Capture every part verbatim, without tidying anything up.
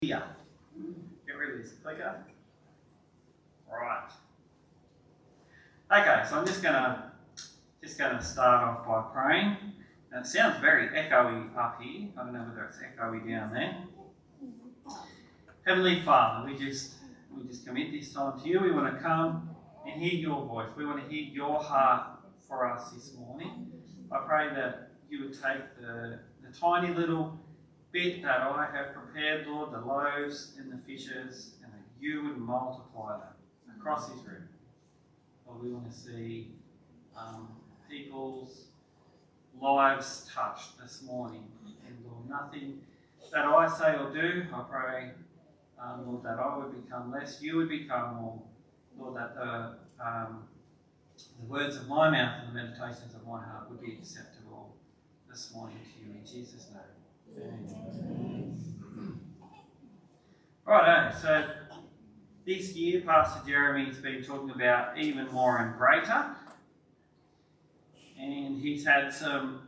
Here. Get rid of this clicker. Right. Okay, so I'm just gonna just gonna start off by praying. And it sounds very echoey up here. I don't know whether it's echoey down there. Heavenly Father, we just we just commit this time to you. We want to come and hear your voice. We want to hear your heart for us this morning. I pray that you would take the, the tiny little bit that I have prepared, Lord, the loaves and the fishes, and that you would multiply them across this room. Lord, we want to see um, people's lives touched this morning. And Lord, nothing that I say or do, I pray, um, Lord, that I would become less, you would become more. Lord, that the, um, the words of my mouth and the meditations of my heart would be acceptable this morning to you in Jesus' name. Righto, so this year Pastor Jeremy's been talking about even more and greater, and he's had some,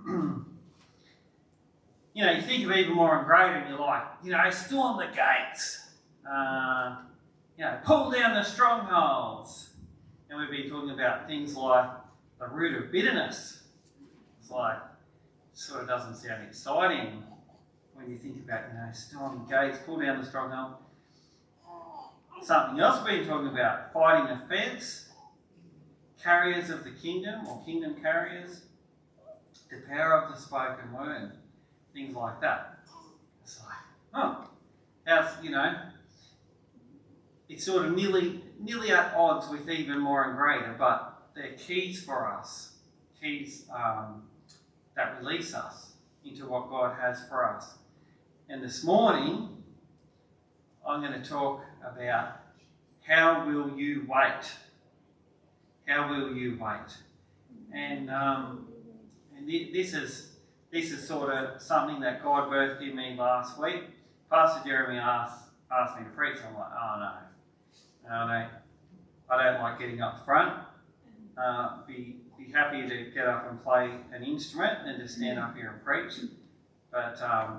you know, you think of even more and greater and you're like, you know, storm the gates, uh, you know, pull down the strongholds, and we've been talking about things like the root of bitterness. It's like, sort of doesn't sound exciting when you think about, you know, storming gates, pull down the stronghold. Something else we've been talking about, fighting offence, carriers of the kingdom or kingdom carriers, the power of the spoken word, things like that. It's like, oh, how's, you know, it's sort of nearly, nearly at odds with even more and greater, but they're keys for us, keys um, that release us into what God has for us. And this morning, I'm going to talk about how will you wait? How will you wait? And, um, and th- this is this is sort of something that God birthed in me last week. Pastor Jeremy asked asked me to preach. I'm like, oh no, I don't, I don't like getting up front. Uh, be be happy to get up and play an instrument and to stand up here and preach, but um,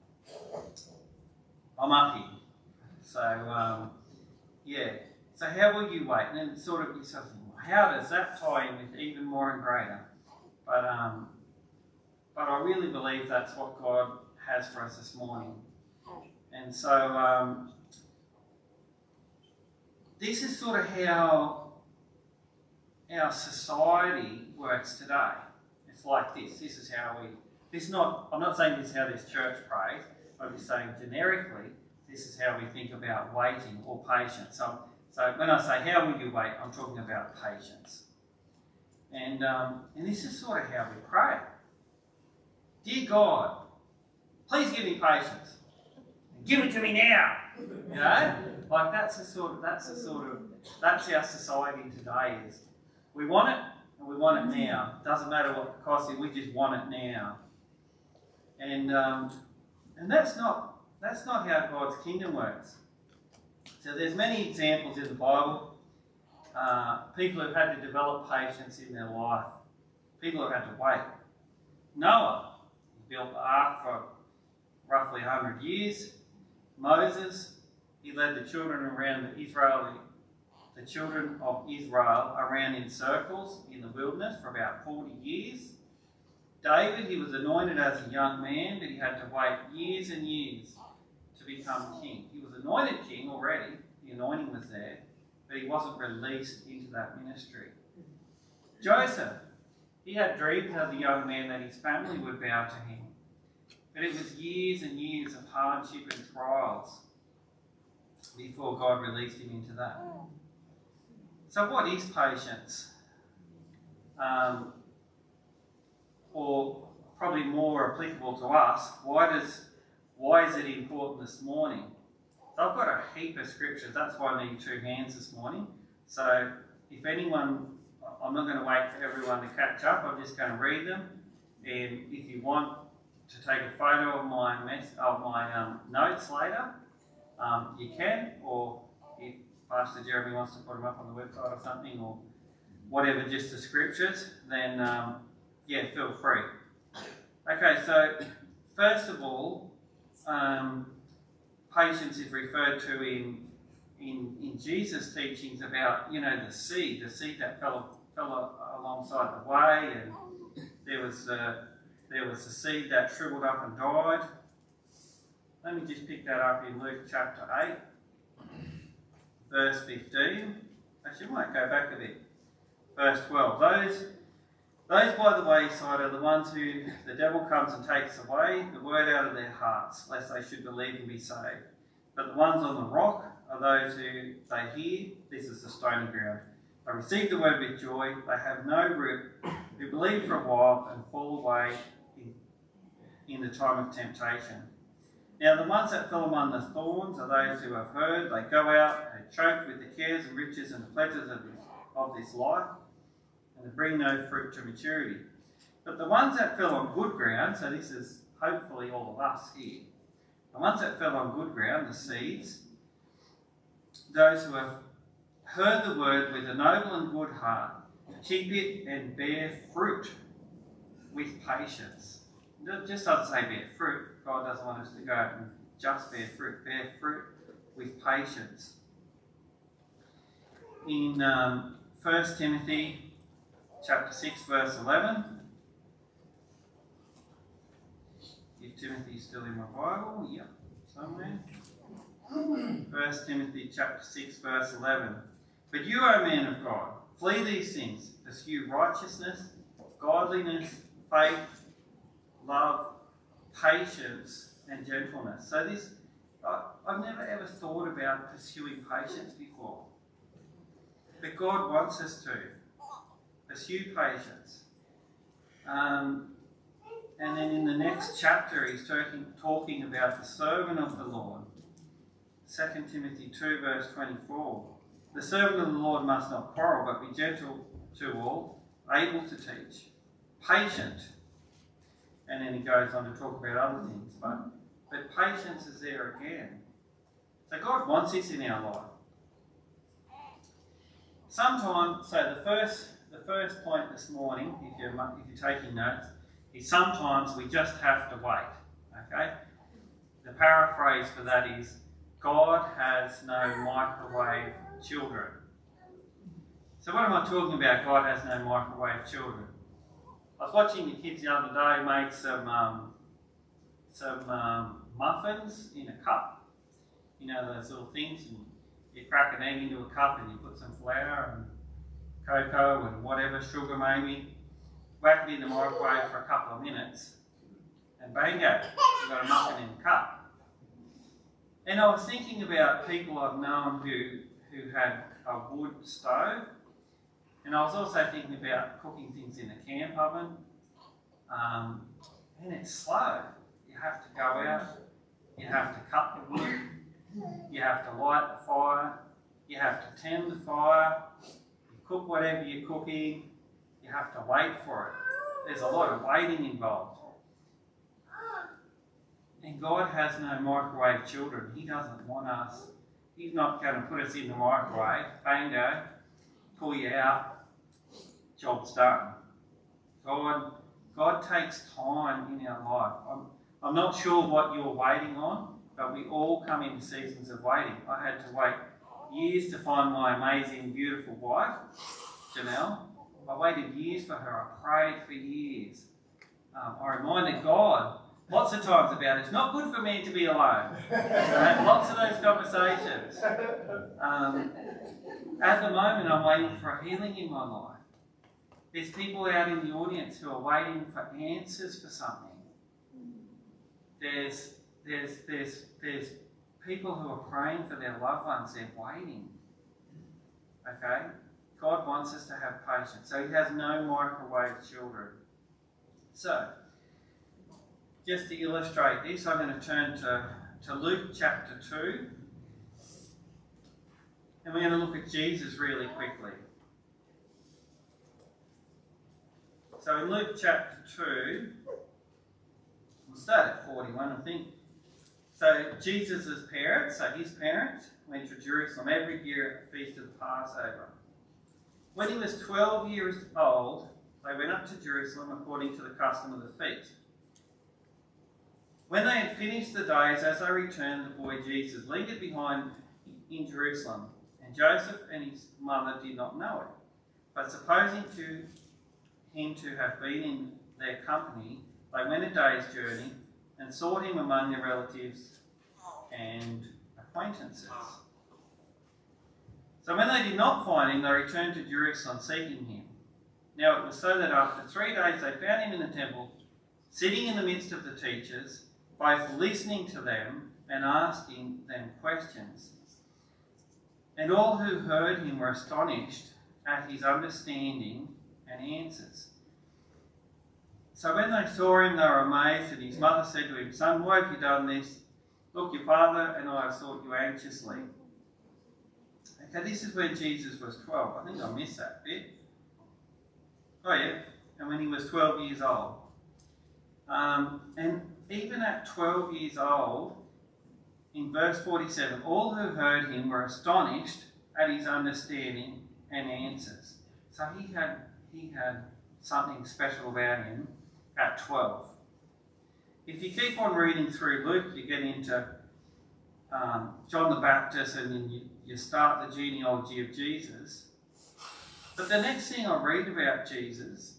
I'm up here. So um, yeah. So how will you wait? And then sort of you sort of think, well, how does that tie in with even more and greater? But um, but I really believe that's what God has for us this morning. And so um, this is sort of how our society works today. It's like this. This is how we. This not. I'm not saying this is how this church prays. I'm just saying generically, this is how we think about waiting or patience. So, so when I say how will you wait, I'm talking about patience. And um, and this is sort of how we pray. Dear God, please give me patience. Give it to me now. You know, like that's the sort of that's the sort of that's our society today is. We want it, and we want it now. Doesn't matter what the cost is, we just want it now. And um, and that's not that's not how God's kingdom works. So there's many examples in the Bible. Uh, people who've had to develop patience in their life. People who've had to wait. Noah built the ark for roughly one hundred years. Moses, he led the children around the Israeli the children of Israel around in circles in the wilderness for about forty years. David, he was anointed as a young man, but he had to wait years and years to become king. He was anointed king already, the anointing was there, but he wasn't released into that ministry. Joseph, he had dreams as a young man that his family would bow to him, but it was years and years of hardship and trials before God released him into that. So what is patience? Um, or probably more applicable to us, why does why is it important this morning? So I've got a heap of scriptures, that's why I need two hands this morning. So if anyone, I'm not going to wait for everyone to catch up, I'm just going to read them. And if you want to take a photo of my mess, of my um, notes later, um, you can, or if Pastor Jeremy wants to put them up on the website or something, or whatever, just the scriptures, then um, yeah, feel free. Okay, so first of all, um, patience is referred to in, in, in Jesus' teachings about, you know, the seed, the seed that fell, fell alongside the way, and there was, uh, there was a seed that shriveled up and died. Let me just pick that up in Luke chapter eight, verse fifteen. Actually, I might go back a bit. Verse twelve. Those, those by the wayside are the ones who the devil comes and takes away the word out of their hearts, lest they should believe and be saved. But the ones on the rock are those who they hear. This is the stony ground. They receive the word with joy. They have no root, who believe for a while and fall away in, in the time of temptation. Now the ones that fell among the thorns are those who have heard. They go out and choked with the cares and riches and the pleasures of this, of this life, and they bring no fruit to maturity. But the ones that fell on good ground, so this is hopefully all of us here, the ones that fell on good ground, the seeds, those who have heard the word with a noble and good heart, keep it and bear fruit with patience. It just doesn't say bear fruit. God doesn't want us to go out and just bear fruit. Bear fruit with patience. In um, First Timothy chapter six, verse eleven, if Timothy's still in my Bible, yep, somewhere. First Timothy chapter six, verse eleven. But you, O man of God, flee these things. Pursue righteousness, godliness, faith, love, patience, and gentleness. So this, I, I've never ever thought about pursuing patience before. But God wants us to pursue patience. Um, and then in the next chapter, he's talking, talking about the servant of the Lord. Second Timothy two, verse twenty-four. The servant of the Lord must not quarrel, but be gentle to all, able to teach, patient. And then he goes on to talk about other things. But, but patience is there again. So God wants this in our life. Sometimes, so the first, the first point this morning, if you're, if you're taking notes, is sometimes we just have to wait. Okay? The paraphrase for that is, God has no microwave children. So what am I talking about? God has no microwave children. I was watching the kids the other day make some um, some um, muffins in a cup. You know those little things, and you crack an egg into a cup and you put some flour and cocoa and whatever, sugar maybe, whack it in the microwave for a couple of minutes, and bingo, you've got a muffin in a cup. And I was thinking about people I've known who, who had a wood stove, and I was also thinking about cooking things in a camp oven, um, and it's slow. You have to go out, you have to cut the wood, you have to light the fire, you have to tend the fire, you cook whatever you're cooking, you have to wait for it. There's a lot of waiting involved. And God has no microwave children. He doesn't want us. He's not going to put us in the microwave, bango, pull you out, job's done. God, God takes time in our life. I'm, I'm not sure what you're waiting on, but we all come into seasons of waiting. I had to wait years to find my amazing, beautiful wife, Janelle. I waited years for her. I prayed for years. Um, I reminded God lots of times about it. It's not good for me to be alone. I had lots of those conversations. Um, at the moment, I'm waiting for a healing in my life. There's people out in the audience who are waiting for answers for something. There's, there's, there's, there's people who are praying for their loved ones. They're waiting. Okay? God wants us to have patience. So he has no microwave children. So, just to illustrate this, I'm going to turn to, to Luke chapter two. And we're going to look at Jesus really quickly. So in Luke chapter two, we'll start at forty-one, I think. So Jesus' parents, so his parents, went to Jerusalem every year at the feast of the Passover. When he was twelve years old, they went up to Jerusalem according to the custom of the feast. When they had finished the days, as they returned, the boy Jesus lingered behind in Jerusalem, and Joseph and his mother did not know it. But supposing to him to have been in their company, they went a day's journey and sought him among their relatives and acquaintances. So when they did not find him, they returned to Jerusalem seeking him. Now it was so that after three days they found him in the temple, sitting in the midst of the teachers, both listening to them and asking them questions. And all who heard him were astonished at his understanding and answers. So when they saw him, they were amazed, and his mother said to him, "Son, why have you done this? Look, your father and I have sought you anxiously." Okay, this is when Jesus was twelve. I think I missed that bit. Oh yeah, and when he was twelve years old. Um, and even at twelve years old, in verse forty-seven, all who heard him were astonished at his understanding and answers. So he had he had something special about him at twelve. If you keep on reading through Luke, you get into um, John the Baptist, and then you, you start the genealogy of Jesus. But the next thing I read about Jesus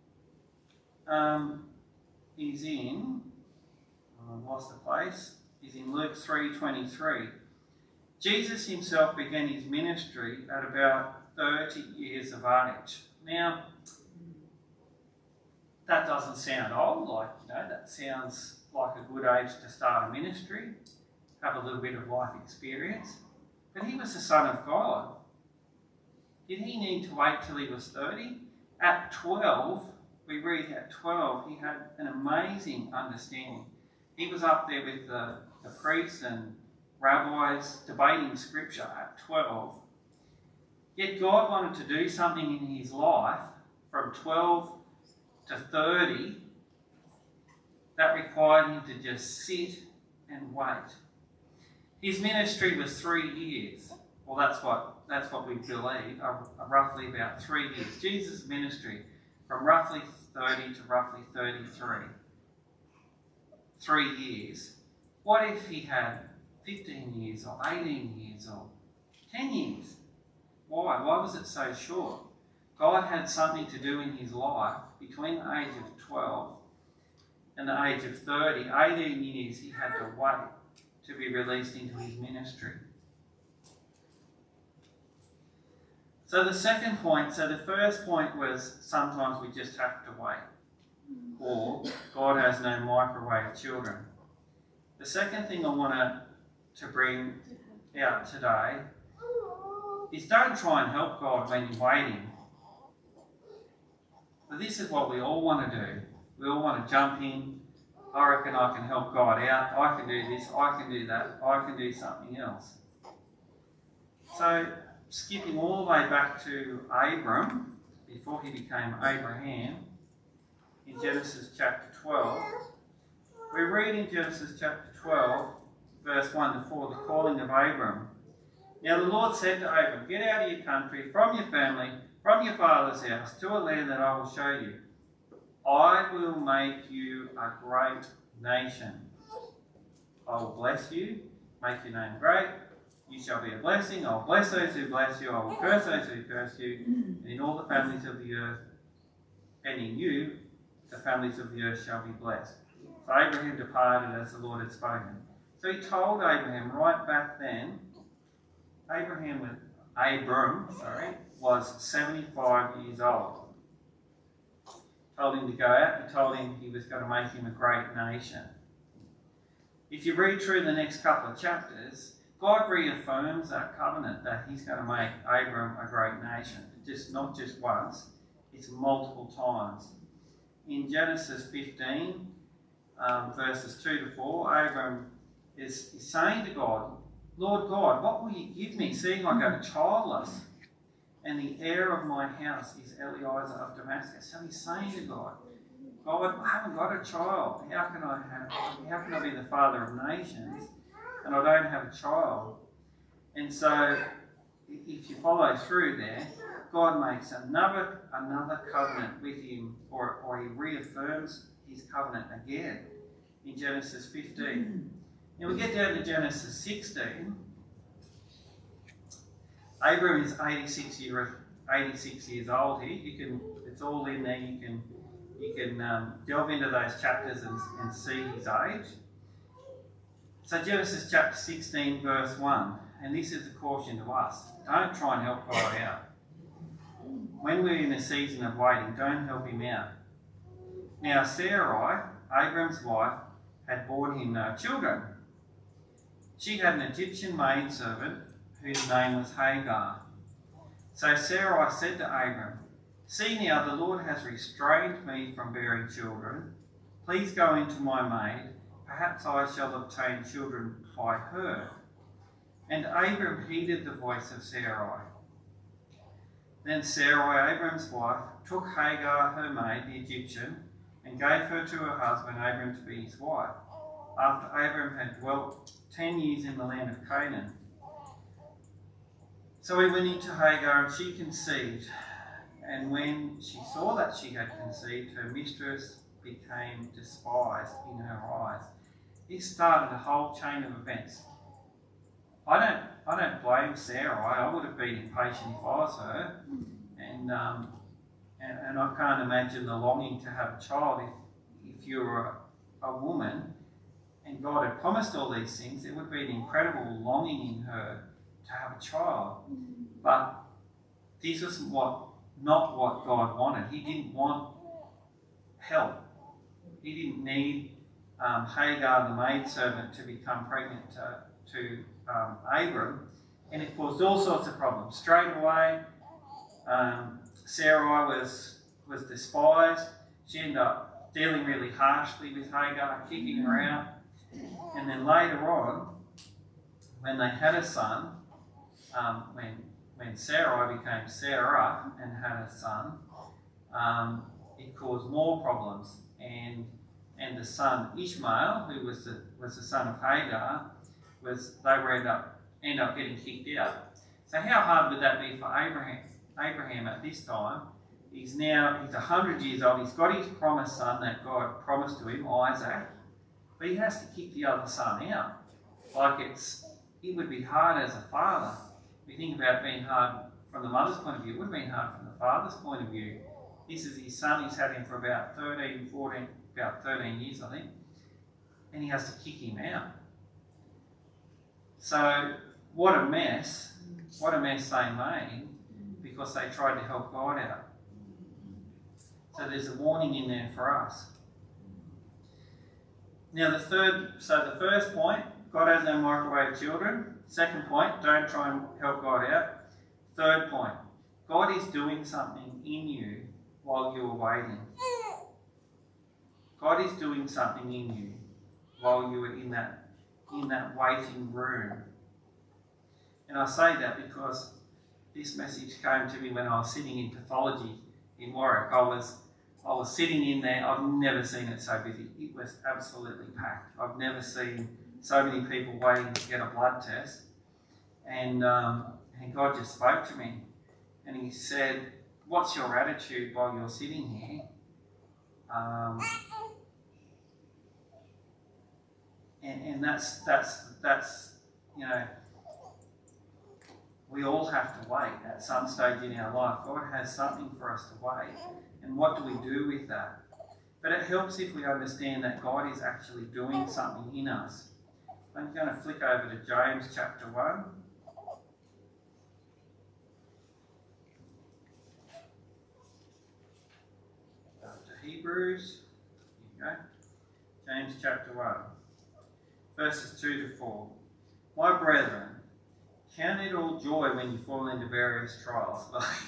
um, is in, I lost the place, is in Luke three twenty-three. Jesus himself began his ministry at about thirty years of age. Now, that doesn't sound old, like, you know, that sounds like a good age to start a ministry, have a little bit of life experience. But he was the Son of God. Did he need to wait till he was thirty? At twelve, we read at twelve, he had an amazing understanding. He was up there with the, the priests and rabbis debating scripture at twelve. Yet God wanted to do something in his life from twelve to thirty that required him to just sit and wait. His ministry was three years. Well, that's what that's what we believe, uh, roughly about three years. Jesus' ministry from roughly thirty to roughly thirty-three. Three years. What if he had fifteen years or eighteen years or ten years? Why? Why was it so short? God had something to do in his life between the age of twelve and the age of thirty. eighteen years he had to wait to be released into his ministry. So the second point, so the first point was sometimes we just have to wait. Or God has no microwave children. The second thing I want to, to bring out today is don't try and help God when you're waiting. But this is what we all want to do. We all want to jump in. I reckon I can help God out. I can do this. I can do that. I can do something else. So, skipping all the way back to Abram, before he became Abraham, in Genesis chapter twelve, we read in Genesis chapter twelve, verse one to four, the calling of Abram. Now the Lord said to Abram, "Get out of your country, from your family, from your father's house, to a land that I will show you. I will make you a great nation. I will bless you, make your name great. You shall be a blessing. I will bless those who bless you. I will curse those who curse you. And in all the families of the earth, and in you, the families of the earth shall be blessed." So Abraham departed as the Lord had spoken. So he told Abraham right back then, Abraham was, Abram, sorry, was seventy-five years old. Told him to go out, he told him he was going to make him a great nation. If you read through the next couple of chapters, God reaffirms that covenant that he's going to make Abram a great nation. Just not just once, it's multiple times. In Genesis fifteen, um, verses two to four, Abram is, is saying to God, "Lord God, what will you give me, seeing I go childless? And the heir of my house is Eliezer of Damascus." So he's saying to God, "God, I haven't got a child. How can I have? How can I be the father of nations, and I don't have a child?" And so, if you follow through there, God makes another another covenant with him, or or he reaffirms his covenant again. in Genesis fifteen. Now we get down to Genesis sixteen. Abram is eighty-six, year, eighty-six years old here. You can, it's all in there. You can, you can um, delve into those chapters and, and see his age. So Genesis chapter sixteen, verse one, and this is a caution to us. Don't try and help God out. When we're in a season of waiting, don't help him out. Now Sarai, Abram's wife, had borne him no children. She had an Egyptian maidservant whose name was Hagar. So Sarai said to Abram, "See now, the Lord has restrained me from bearing children. Please go into my maid. Perhaps I shall obtain children by her." And Abram heeded the voice of Sarai. Then Sarai, Abram's wife, took Hagar, her maid, the Egyptian, and gave her to her husband Abram to be his wife, after Abram had dwelt ten years in the land of Canaan. So he went into Hagar, and she conceived. And when she saw that she had conceived, her mistress became despised in her eyes. This started a whole chain of events. I don't, I don't blame Sarai. I would have been impatient if I was her, and um, and, and I can't imagine the longing to have a child. If if you were a, a woman, and God had promised all these things, there would be an incredible longing in her to have a child. But this was what not what God wanted. He didn't want help. He didn't need um, Hagar, the maidservant, to become pregnant to, to um, Abram, and it caused all sorts of problems. Straight away, um, Sarai was was despised. She ended up dealing really harshly with Hagar, kicking her out. And then later on, when they had a son, um, when when Sarai became Sarah and had a son, um, it caused more problems. And and the son Ishmael, who was the was the son of Hagar, was they were end up end up getting kicked out. So how hard would that be for Abraham? Abraham at this time, he's now he's a hundred years old. He's got his promised son that God promised to him, Isaac, but he has to kick the other son out. Like it's it would be hard as a father. If you think about it being hard from the mother's point of view, it would have been hard from the father's point of view. This is his son. He's had him for about thirteen, fourteen, about thirteen years, I think, and he has to kick him out. So what a mess! What a mess they made because they tried to help God out. So there's a warning in there for us. Now the third, so the first point, God has no microwave children. Second point, don't try and help God out. Third point, God is doing something in you while you're waiting. God is doing something in you while you are in that in that waiting room. And I say that because this message came to me when I was sitting in pathology in Warwick. I was I was sitting in there. I've never seen it so busy. It was absolutely packed. I've never seen so many people waiting to get a blood test. And um, and God just spoke to me, and He said, "What's your attitude while you're sitting here?" Um, and and that's that's that's you know. We all have to wait at some stage in our life. God has something for us to wait. And what do we do with that? But it helps if we understand that God is actually doing something in us. I'm going to flick over to James chapter one. To Hebrews. Here you go. James chapter one. Verses two to four. My brethren, count it all joy when you fall into various trials.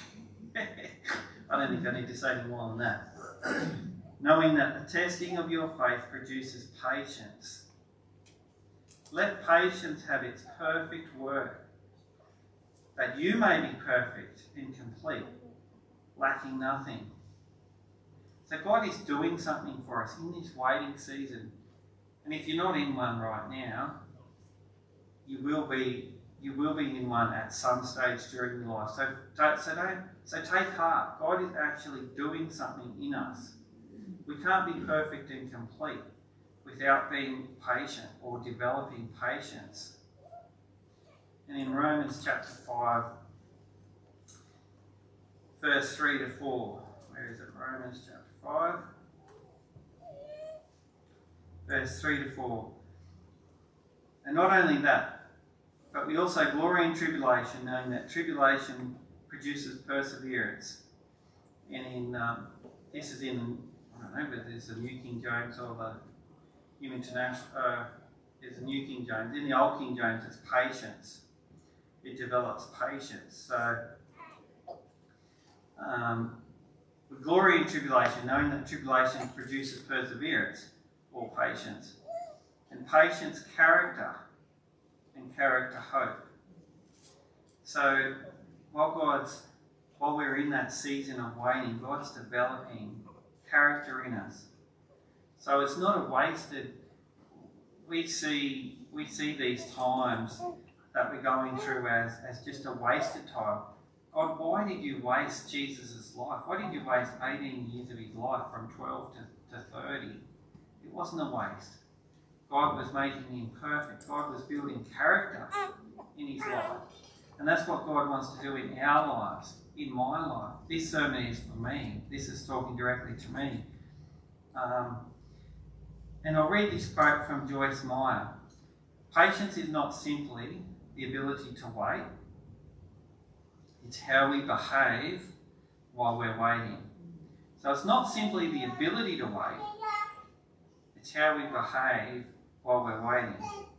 I don't think I need to say any more than that. Knowing that the testing of your faith produces patience. Let patience have its perfect work, that you may be perfect and complete, lacking nothing. So God is doing something for us in this waiting season. And if you're not in one right now, you will be You will be in one at some stage during your life. So don't, so don't, so take heart. God is actually doing something in us. We can't be perfect and complete. We without being patient or developing patience. And in Romans chapter five, verse three to four, where is it? Romans chapter five, verse three to four. And not only that, but we also glory in tribulation, knowing that tribulation produces perseverance. And in um, this is in, I don't know, but there's the New King James or the New International, uh, there's a New King James. In the Old King James, it's patience. It develops patience. So, um, we glory in tribulation, knowing that tribulation produces perseverance or patience. And patience, character, and character, hope. So, while God's, while we're in that season of waiting, God's developing character in us. So it's not a wasted. We see we see these times that we're going through as, as just a wasted time. God, why did you waste Jesus' life? Why did you waste eighteen years of his life from twelve to, to thirty? It wasn't a waste. God was making him perfect. God was building character in his life. And that's what God wants to do in our lives, in my life. This sermon is for me. This is talking directly to me. Um, and I'll read this quote from Joyce Meyer. Patience is not simply the ability to wait. It's how we behave while we're waiting. So it's not simply the ability to wait. It's how we behave while we're waiting.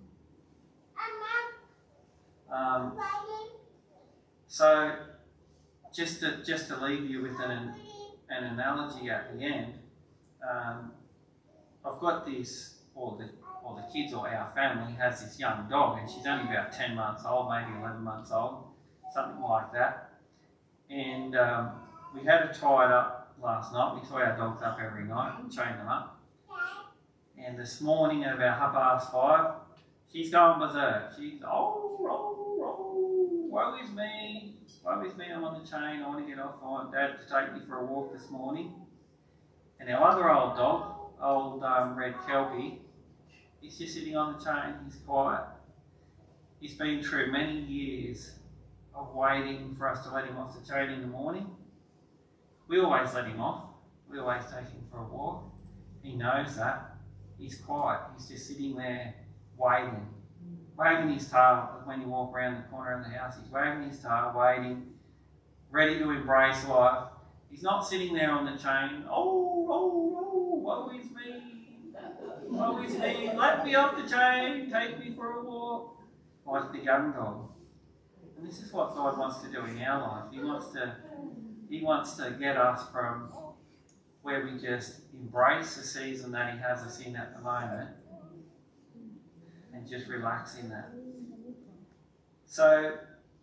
Um, so just to, just to leave you with an, an analogy at the end, um, I've got this, or the, or the kids or our family has this young dog, and she's only about ten months old, maybe eleven months old, something like that. And um, we had her tied up last night. We tie our dogs up every night and chain them up. And this morning at about half past five, she's going berserk. She's, oh, roll, roll, woe is me, woe is me, I'm on the chain, I want to get off, I want Dad to take me for a walk this morning. And our other old dog, old um, red Kelpie, he's just sitting on the chain, he's quiet. He's been through many years of waiting for us to let him off the chain in the morning. We always let him off, we always take him for a walk. He knows that. He's quiet, he's just sitting there waiting, wagging his tail when you walk around the corner of the house. He's wagging his tail, waiting, ready to embrace life. He's not sitting there on the chain, oh, oh, oh, woe is me, woe is me, let me off the chain, take me for a walk, like the young dog. And this is what God wants to do in our life. He wants to, he wants to get us from where we just embrace the season that he has us in at the moment and just relax in that. So,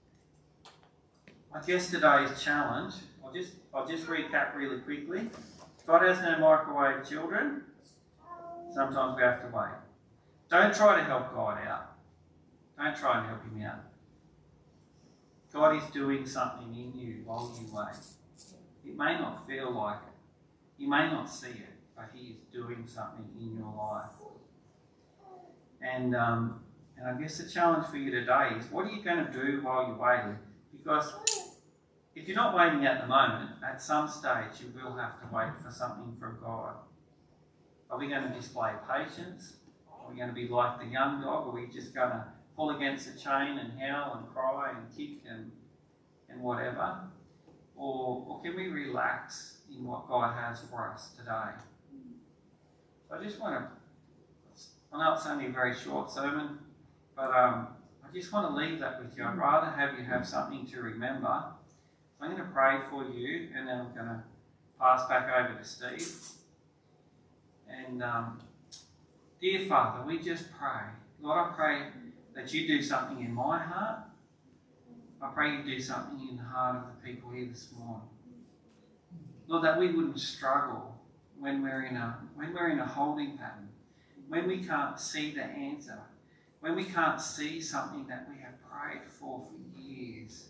I guess today's challenge, I'll just, I'll just recap really quickly. God has no microwave children. Sometimes we have to wait. Don't try to help God out. Don't try and help him out. God is doing something in you while you wait. It may not feel like it. You may not see it, but he is doing something in your life. And um, and I guess the challenge for you today is, what are you going to do while you're waiting? Because if you're not waiting at the moment, at some stage you will have to wait for something from God. Are we going to display patience? Are we going to be like the young dog? Are we just going to pull against the chain and howl and cry and kick and, and whatever? Or, or can we relax in what God has for us today? So I just want to, I know it's only a very short sermon, but um, I just want to leave that with you. I'd rather have you have something to remember. So I'm going to pray for you, and then I'm going to pass back over to Steve. And um, dear Father, we just pray. Lord, I pray that you do something in my heart. I pray you do something in the heart of the people here this morning. Lord, that we wouldn't struggle when we're in a when we're in a holding pattern, when we can't see the answer, when we can't see something that we have prayed for for years.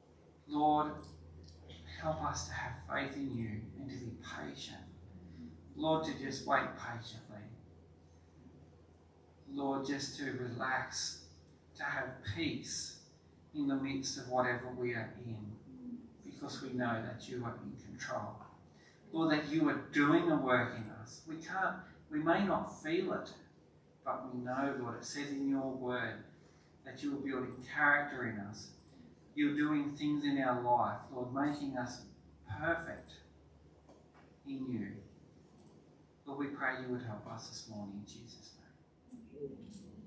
Lord, help us to have faith in you and to be patient. Lord, to just wait patiently. Lord, just to relax, to have peace in the midst of whatever we are in, because we know that you are in control. Lord, that you are doing a work in us. We can't, we may not feel it, but we know, Lord, it says in your word that you are building character in us. You're doing things in our life, Lord, making us perfect in you. Lord, we pray you would help us this morning in Jesus' name.